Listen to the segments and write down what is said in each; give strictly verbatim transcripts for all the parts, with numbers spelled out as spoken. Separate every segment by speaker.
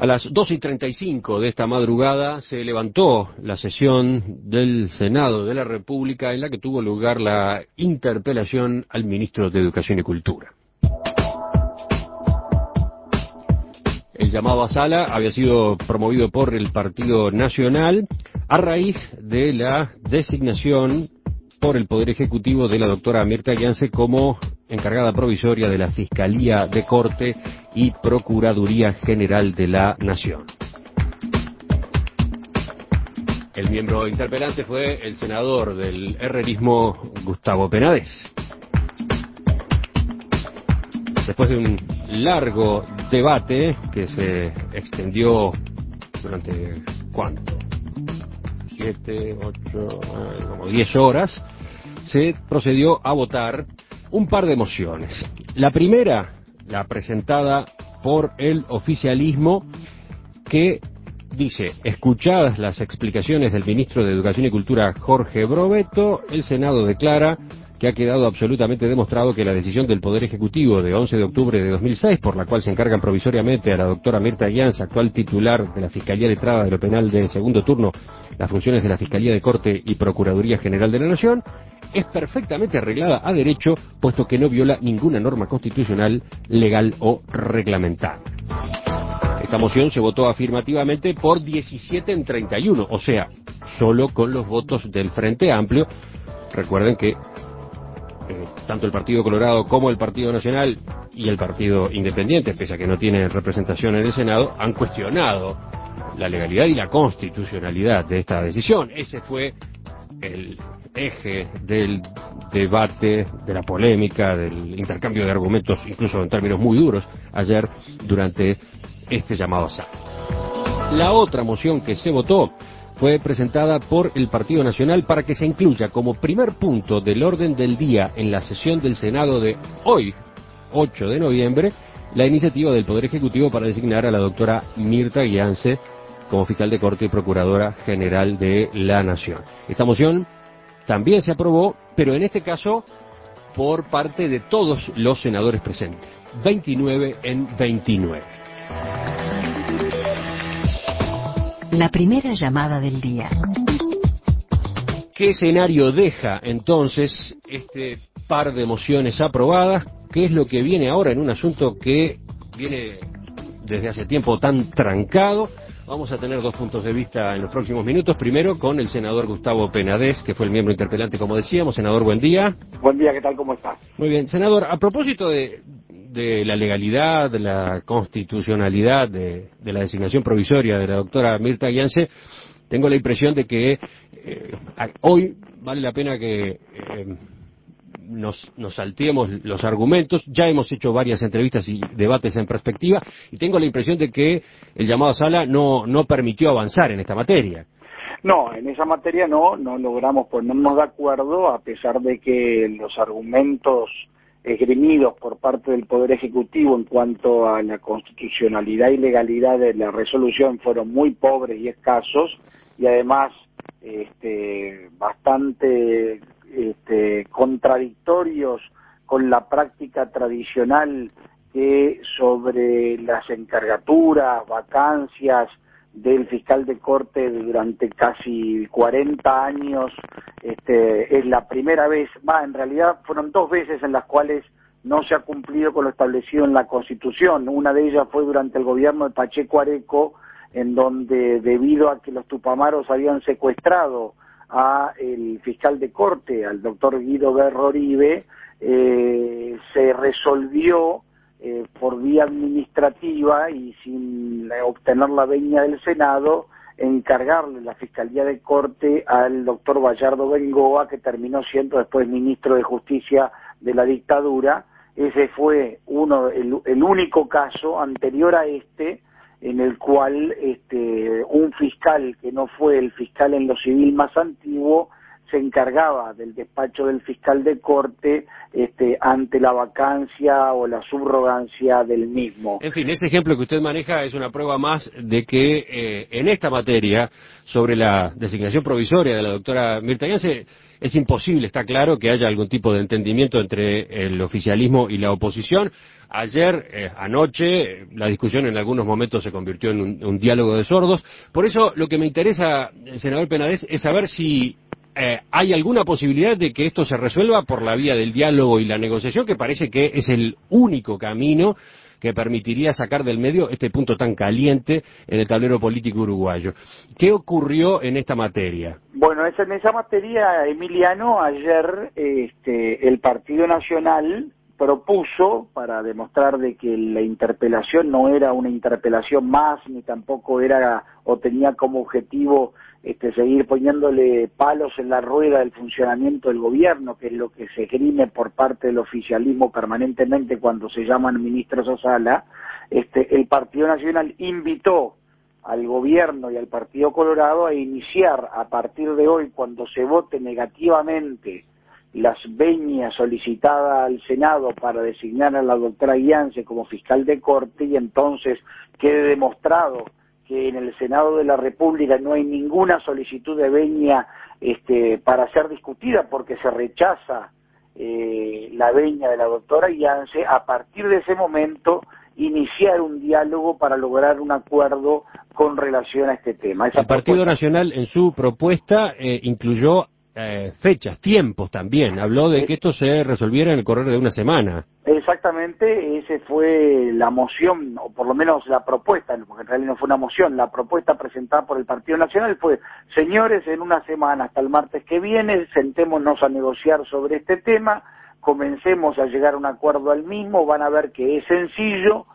Speaker 1: A las dos y treinta y cinco de esta madrugada se levantó la sesión del Senado de la República en la que tuvo lugar la interpelación al ministro de Educación y Cultura. El llamado a sala había sido promovido por el Partido Nacional a raíz de la designación por el Poder Ejecutivo de la doctora Mirta Gianse como encargada provisoria de la Fiscalía de Corte y Procuraduría General de la Nación. El miembro interpelante fue el senador del herrerismo, Gustavo Penades. Después de un largo debate que se extendió durante, ¿cuánto? Siete, ocho, nueve, como diez horas, se procedió a votar un par de mociones. La primera, la presentada por el oficialismo, que dice: escuchadas las explicaciones del ministro de Educación y Cultura, Jorge Brovetto, el Senado declara que ha quedado absolutamente demostrado que la decisión del Poder Ejecutivo de once de octubre de dos mil seis, por la cual se encargan provisoriamente a la doctora Mirta Gianse, actual titular de la Fiscalía Letrada de lo Penal de segundo turno, las funciones de la Fiscalía de Corte y Procuraduría General de la Nación, es perfectamente arreglada a derecho, puesto que no viola ninguna norma constitucional, legal o reglamentaria. Esta moción se votó afirmativamente por diecisiete en treinta y uno, o sea, solo con los votos del Frente Amplio. Recuerden que eh, tanto el Partido Colorado como el Partido Nacional y el Partido Independiente, pese a que no tienen representación en el Senado, han cuestionado la legalidad y la constitucionalidad de esta decisión. Ese fue el eje del debate, de la polémica, del intercambio de argumentos, incluso en términos muy duros, ayer durante este llamado a sala. La otra moción que se votó fue presentada por el Partido Nacional para que se incluya como primer punto del orden del día en la sesión del Senado de hoy, ocho de noviembre, la iniciativa del Poder Ejecutivo para designar a la doctora Mirta Gianse como fiscal de Corte y Procuradora General de la Nación. Esta moción también se aprobó, pero en este caso por parte de todos los senadores presentes, veintinueve en veintinueve.
Speaker 2: La primera llamada del día.
Speaker 1: ¿Qué escenario deja entonces este par de mociones aprobadas? ¿Qué es lo que viene ahora en un asunto que viene desde hace tiempo tan trancado? Vamos a tener dos puntos de vista en los próximos minutos. Primero con el senador Gustavo Penades, que fue el miembro interpelante, como decíamos. Senador, buen día.
Speaker 3: Buen día, ¿qué tal? ¿Cómo estás?
Speaker 1: Muy bien. Senador, a propósito de, de la legalidad, de la constitucionalidad de, de la designación provisoria de la doctora Mirta Gianse, tengo la impresión de que eh, hoy vale la pena que eh, nos, nos salteemos los argumentos. Ya hemos hecho varias entrevistas y debates en perspectiva, y tengo la impresión de que el llamado a sala no, no permitió avanzar en esta materia.
Speaker 3: No, en esa materia no, no logramos ponernos de acuerdo, a pesar de que los argumentos esgrimidos por parte del Poder Ejecutivo en cuanto a la constitucionalidad y legalidad de la resolución fueron muy pobres y escasos, y además este, bastante este, contradictorios con la práctica tradicional que sobre las encargaturas, vacancias del fiscal de corte durante casi cuarenta años, este, es la primera vez, va, en realidad fueron dos veces en las cuales no se ha cumplido con lo establecido en la Constitución. Una de ellas fue durante el gobierno de Pacheco Areco, en donde debido a que los tupamaros habían secuestrado a el fiscal de corte, al doctor Guido Berro Oribe, eh, se resolvió Eh, por vía administrativa y sin obtener la venia del Senado, encargarle la Fiscalía de Corte al doctor Bayardo Bengoa, que terminó siendo después ministro de Justicia de la dictadura. Ese fue uno el, el único caso anterior a este en el cual este, un fiscal que no fue el fiscal en lo civil más antiguo se encargaba del despacho del fiscal de corte este, ante la vacancia o la subrogancia del mismo.
Speaker 1: En fin, ese ejemplo que usted maneja es una prueba más de que eh, en esta materia, sobre la designación provisoria de la doctora Mirta Yance, es imposible, está claro, que haya algún tipo de entendimiento entre el oficialismo y la oposición. Ayer, eh, anoche, la discusión en algunos momentos se convirtió en un, un diálogo de sordos. Por eso, lo que me interesa, senador Penades, es saber si eh, hay alguna posibilidad de que esto se resuelva por la vía del diálogo y la negociación, que parece que es el único camino que permitiría sacar del medio este punto tan caliente en el tablero político uruguayo. ¿Qué ocurrió en esta materia?
Speaker 3: Bueno, es en esa materia, Emiliano, ayer este, el Partido Nacional propuso, para demostrar de que la interpelación no era una interpelación más, ni tampoco era o tenía como objetivo este, seguir poniéndole palos en la rueda del funcionamiento del gobierno, que es lo que se esgrime por parte del oficialismo permanentemente cuando se llaman ministros a sala. Este, el Partido Nacional invitó al gobierno y al Partido Colorado a iniciar a partir de hoy, cuando se vote negativamente las venias solicitadas al Senado para designar a la doctora Yance como fiscal de corte, y entonces quede demostrado que en el Senado de la República no hay ninguna solicitud de venia este, para ser discutida porque se rechaza eh, la venia de la doctora Yance. A partir de ese momento iniciar un diálogo para lograr un acuerdo con relación a este tema. Esa
Speaker 1: el Partido
Speaker 3: propuesta...
Speaker 1: Nacional en su propuesta eh, incluyó eh, fechas, tiempos también, habló de que esto se resolviera en el correr de una semana.
Speaker 3: Exactamente, esa fue la moción, o por lo menos la propuesta, porque en realidad no fue una moción, la propuesta presentada por el Partido Nacional fue: señores, en una semana, hasta el martes que viene, sentémonos a negociar sobre este tema, comencemos a llegar a un acuerdo al mismo, van a ver que es sencillo,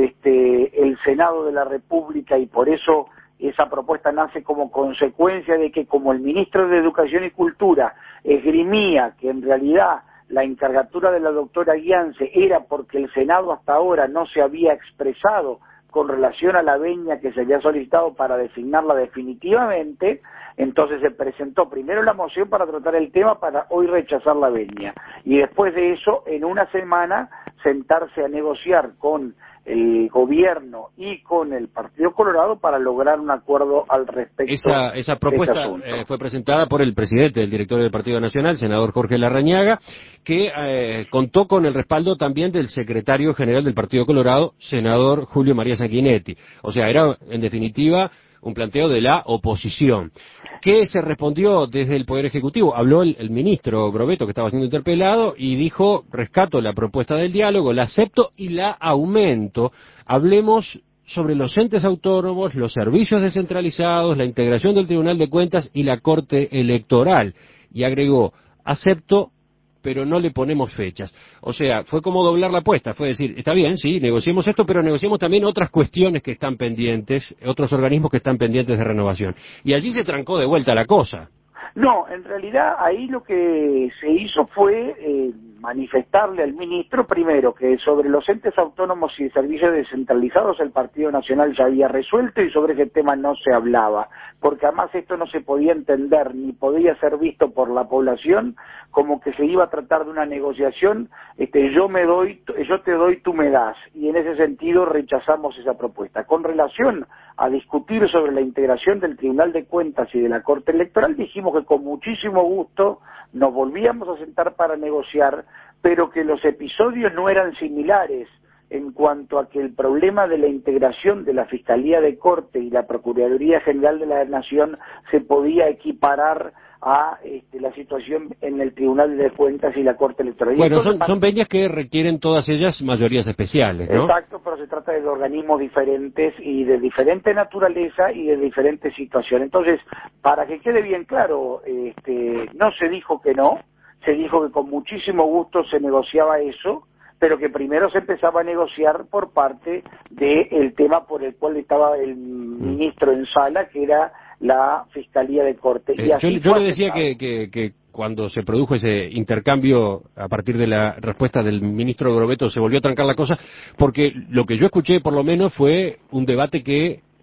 Speaker 3: este, el Senado de la República, y por eso esa propuesta nace como consecuencia de que, como el ministro de Educación y Cultura esgrimía que en realidad la encargatura de la doctora Yance era porque el Senado hasta ahora no se había expresado con relación a la venia que se había solicitado para designarla definitivamente, entonces se presentó primero la moción para tratar el tema para hoy rechazar la venia, y después de eso, en una semana, sentarse a negociar con el gobierno y con el Partido Colorado para lograr un acuerdo al respecto.
Speaker 1: Esa, esa propuesta eh, fue presentada por el presidente, el director del Partido Nacional, senador Jorge Larrañaga, que eh, contó con el respaldo también del secretario general del Partido Colorado, senador Julio María Sanguinetti. O sea, era, en definitiva, un planteo de la oposición. ¿Qué se respondió desde el Poder Ejecutivo? Habló el, el ministro Brovetto, que estaba siendo interpelado, y dijo: rescato la propuesta del diálogo, la acepto y la aumento. Hablemos sobre los entes autónomos, los servicios descentralizados, la integración del Tribunal de Cuentas y la Corte Electoral. Y agregó: acepto, pero no le ponemos fechas. O sea, fue como doblar la apuesta, fue decir, está bien, sí, negociemos esto, pero negociemos también otras cuestiones que están pendientes, otros organismos que están pendientes de renovación. Y allí se trancó de vuelta la cosa.
Speaker 3: No, en realidad ahí lo que se hizo fue eh, manifestarle al ministro, primero, que sobre los entes autónomos y servicios descentralizados el Partido Nacional ya había resuelto y sobre ese tema no se hablaba, porque además esto no se podía entender ni podía ser visto por la población como que se iba a tratar de una negociación, este, yo me doy, yo te doy, tú me das, y en ese sentido rechazamos esa propuesta. Con relación a discutir sobre la integración del Tribunal de Cuentas y de la Corte Electoral, dijimos que con muchísimo gusto nos volvíamos a sentar para negociar, pero que los episodios no eran similares en cuanto a que el problema de la integración de la Fiscalía de Corte y la Procuraduría General de la Nación se podía equiparar a este, la situación en el Tribunal de Cuentas y la Corte Electoral.
Speaker 1: Bueno, son, son venias que requieren todas ellas mayorías especiales, ¿no?
Speaker 3: Exacto, pero se trata de organismos diferentes y de diferente naturaleza y de diferentes situaciones. Entonces, para que quede bien claro, este, no se dijo que no, se dijo que con muchísimo gusto se negociaba eso, pero que primero se empezaba a negociar por parte del tema por el cual estaba el ministro en sala, que era la Fiscalía de Corte.
Speaker 1: Eh,
Speaker 3: y así
Speaker 1: yo, yo le decía que, que, que cuando se produjo ese intercambio a partir de la respuesta del ministro Brovetto se volvió a trancar la cosa, porque lo que yo escuché por lo menos fue un debate que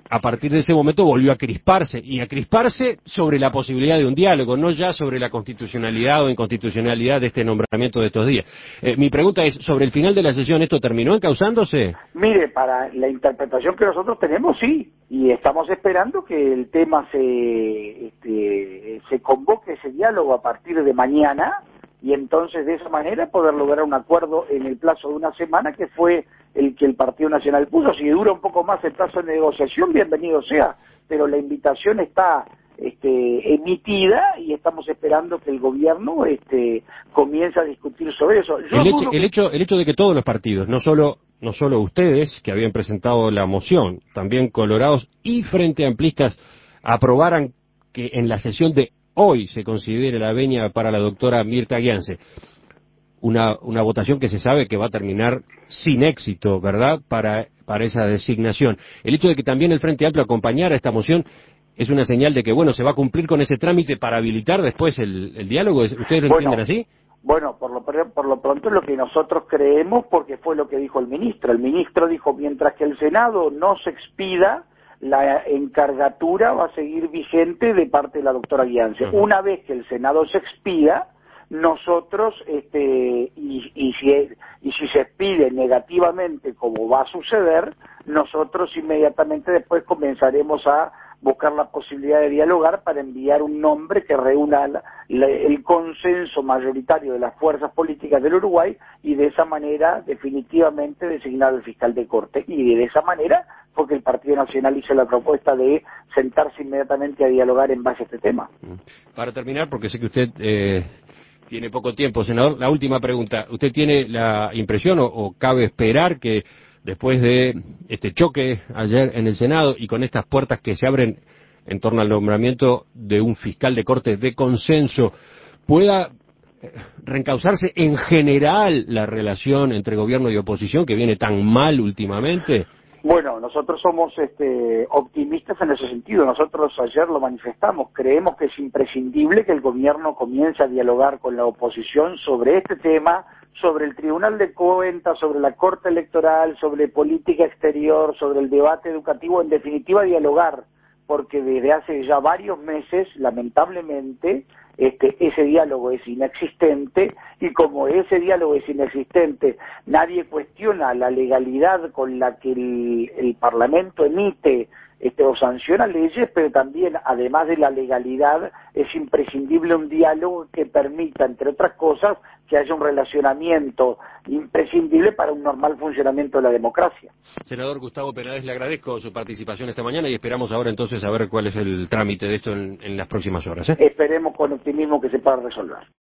Speaker 1: a partir de ese momento volvió a crisparse, y a crisparse sobre la posibilidad de un diálogo, no ya sobre la constitucionalidad o inconstitucionalidad de este nombramiento de estos días. Eh, mi pregunta es, ¿sobre el final de la sesión esto terminó encauzándose?
Speaker 3: Mire, para la interpretación que nosotros tenemos, sí, y estamos esperando que el tema se, este, se convoque ese diálogo a partir de mañana, y entonces de esa manera poder lograr un acuerdo en el plazo de una semana, que fue el que el Partido Nacional puso. Si dura un poco más el plazo de negociación, bienvenido sea, pero la invitación está este, emitida y estamos esperando que el gobierno este, comience a discutir sobre eso. Yo
Speaker 1: El hecho,
Speaker 3: dudo que...
Speaker 1: el hecho, el hecho de que todos los partidos, no solo, no solo ustedes, que habían presentado la moción, también Colorados y Frente Amplistas, aprobaran que en la sesión de hoy se considere la venia para la doctora Mirta Gianse, una, una votación que se sabe que va a terminar sin éxito, ¿verdad?, para, para esa designación. El hecho de que también el Frente Amplio acompañara esta moción es una señal de que, bueno, se va a cumplir con ese trámite para habilitar después el, el diálogo. ¿Ustedes lo
Speaker 3: Bueno,
Speaker 1: entienden así?
Speaker 3: Bueno, por lo, por lo pronto es lo que nosotros creemos, porque fue lo que dijo el ministro. El ministro dijo, mientras que el Senado no se expida, la encargatura va a seguir vigente de parte de la doctora Gianse. Uh-huh. Una vez que el Senado se expida, nosotros, este, y, y, si, y si se expide negativamente, como va a suceder, nosotros inmediatamente después comenzaremos a buscar la posibilidad de dialogar para enviar un nombre que reúna la, la, el consenso mayoritario de las fuerzas políticas del Uruguay, y de esa manera definitivamente designar al fiscal de corte. Y de esa manera porque el Partido Nacional hizo la propuesta de sentarse inmediatamente a dialogar en base a este tema.
Speaker 1: Para terminar, porque sé que usted eh, tiene poco tiempo, senador, la última pregunta. ¿Usted tiene la impresión o, o cabe esperar que después de este choque ayer en el Senado y con estas puertas que se abren en torno al nombramiento de un fiscal de corte de consenso, pueda reencauzarse en general la relación entre gobierno y oposición, que viene tan mal últimamente?
Speaker 3: Bueno, nosotros somos este, optimistas en ese sentido. Nosotros ayer lo manifestamos. Creemos que es imprescindible que el gobierno comience a dialogar con la oposición sobre este tema, sobre el Tribunal de Cuentas, sobre la Corte Electoral, sobre política exterior, sobre el debate educativo, en definitiva dialogar, porque desde hace ya varios meses, lamentablemente, este, ese diálogo es inexistente, y como ese diálogo es inexistente, nadie cuestiona la legalidad con la que el, el Parlamento emite este, o sanciona leyes, pero también, además de la legalidad, es imprescindible un diálogo que permita, entre otras cosas, que haya un relacionamiento imprescindible para un normal funcionamiento de la democracia.
Speaker 1: Senador Gustavo Penades, le agradezco su participación esta mañana y esperamos ahora entonces a ver cuál es el trámite de esto en, en las próximas horas, ¿eh?
Speaker 3: Esperemos con optimismo que se pueda resolver.